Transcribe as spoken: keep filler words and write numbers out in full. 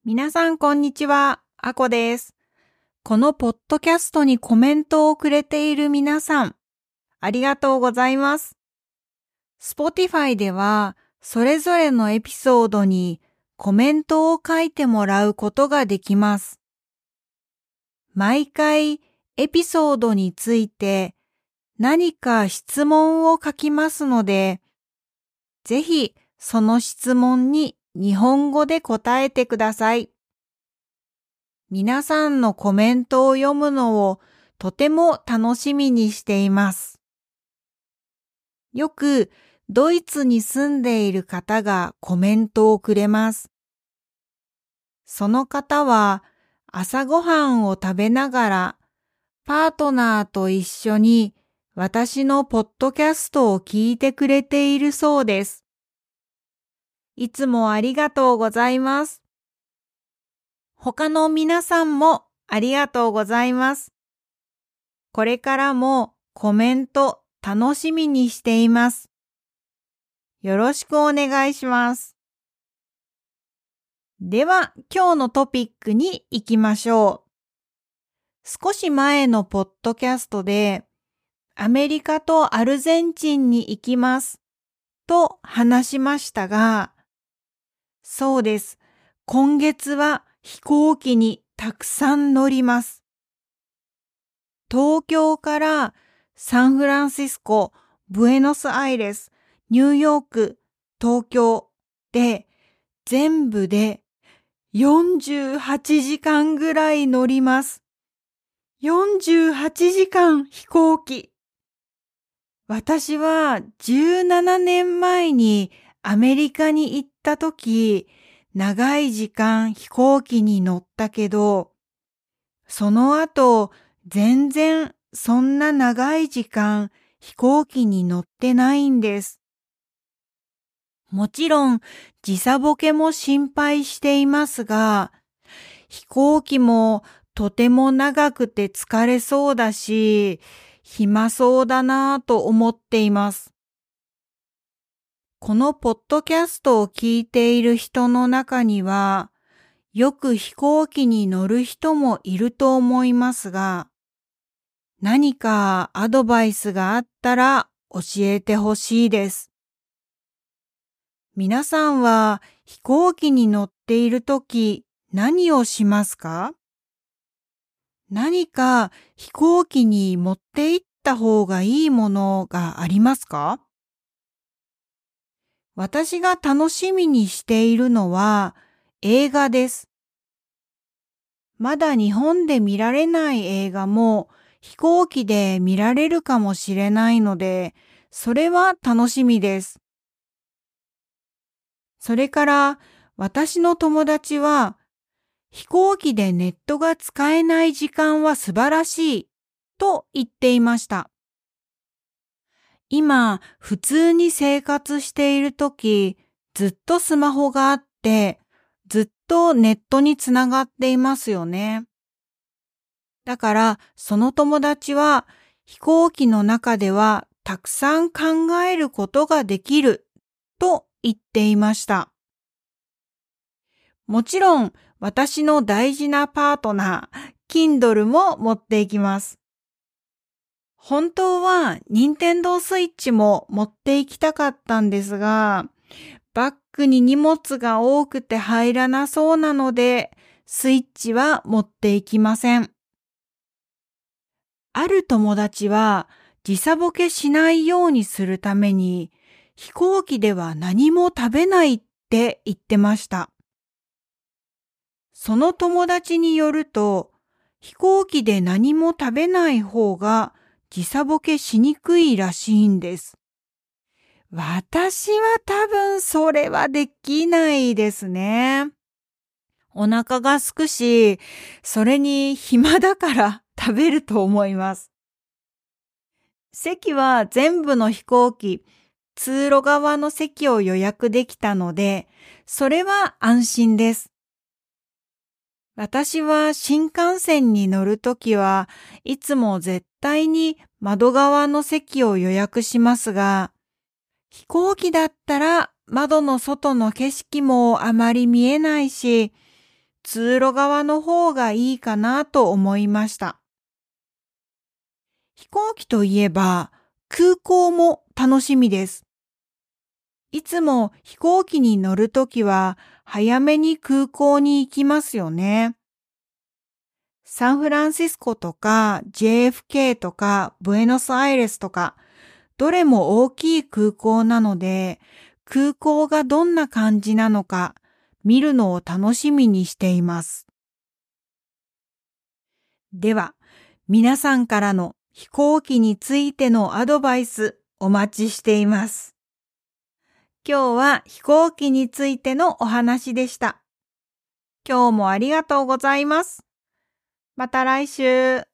皆さんこんにちは、あこです。このポッドキャストにコメントをくれている皆さん、ありがとうございます。Spotify では、それぞれのエピソードにコメントを書いてもらうことができます。毎回エピソードについて何か質問を書きますので、ぜひその質問に日本語で答えてください。皆さんのコメントを読むのをとても楽しみにしています。よくドイツに住んでいる方がコメントをくれます。その方は朝ごはんを食べながらパートナーと一緒に私のポッドキャストを聞いてくれているそうです。いつもありがとうございます。他の皆さんもありがとうございます。これからもコメント楽しみにしています。よろしくお願いします。では今日のトピックに行きましょう。少し前のポッドキャストでアメリカとアルゼンチンに行きますと話しましたが、そうです。今月は飛行機にたくさん乗ります。東京からサンフランシスコ、ブエノスアイレス、ニューヨーク、東京で全部でよんじゅうはちじかんぐらい乗ります。よんじゅうはちじかん飛行機。私はじゅうななねんまえにアメリカに行ったとき、長い時間飛行機に乗ったけど、その後全然そんな長い時間飛行機に乗ってないんです。もちろん時差ボケも心配していますが、飛行機もとても長くて疲れそうだし、暇そうだなぁと思っています。このポッドキャストを聞いている人の中には、よく飛行機に乗る人もいると思いますが、何かアドバイスがあったら教えてほしいです。皆さんは飛行機に乗っているとき何をしますか？何か飛行機に持って行った方がいいものがありますか？私が楽しみにしているのは映画です。まだ日本で見られない映画も飛行機で見られるかもしれないので、それは楽しみです。それから私の友達は飛行機でネットが使えない時間は素晴らしいと言っていました。今、普通に生活しているとき、ずっとスマホがあって、ずっとネットにつながっていますよね。だから、その友達は飛行機の中ではたくさん考えることができると言っていました。もちろん、私の大事なパートナー、Kindle も持っていきます。本当は任天堂スイッチも持って行きたかったんですが、バッグに荷物が多くて入らなそうなので、スイッチは持って行きません。ある友達は時差ボケしないようにするために、飛行機では何も食べないって言ってました。その友達によると、飛行機で何も食べない方が時差ボケしにくいらしいんです。私は多分それはできないですね。お腹が空くし、それに暇だから食べると思います。席は全部の飛行機、通路側の席を予約できたので、それは安心です。私は新幹線に乗るときはいつも絶対に窓側の席を予約しますが、飛行機だったら窓の外の景色もあまり見えないし、 通路側の方がいいかなと思いました。飛行機といえば空港も楽しみです。いつも飛行機に乗るときは早めに空港に行きますよね。サンフランシスコとか ジェイエフケー とかブエノスアイレスとかどれも大きい空港なので空港がどんな感じなのか見るのを楽しみにしています。では皆さんからの飛行機についてのアドバイスお待ちしています。今日は飛行機についてのお話でした。今日もありがとうございます。また来週。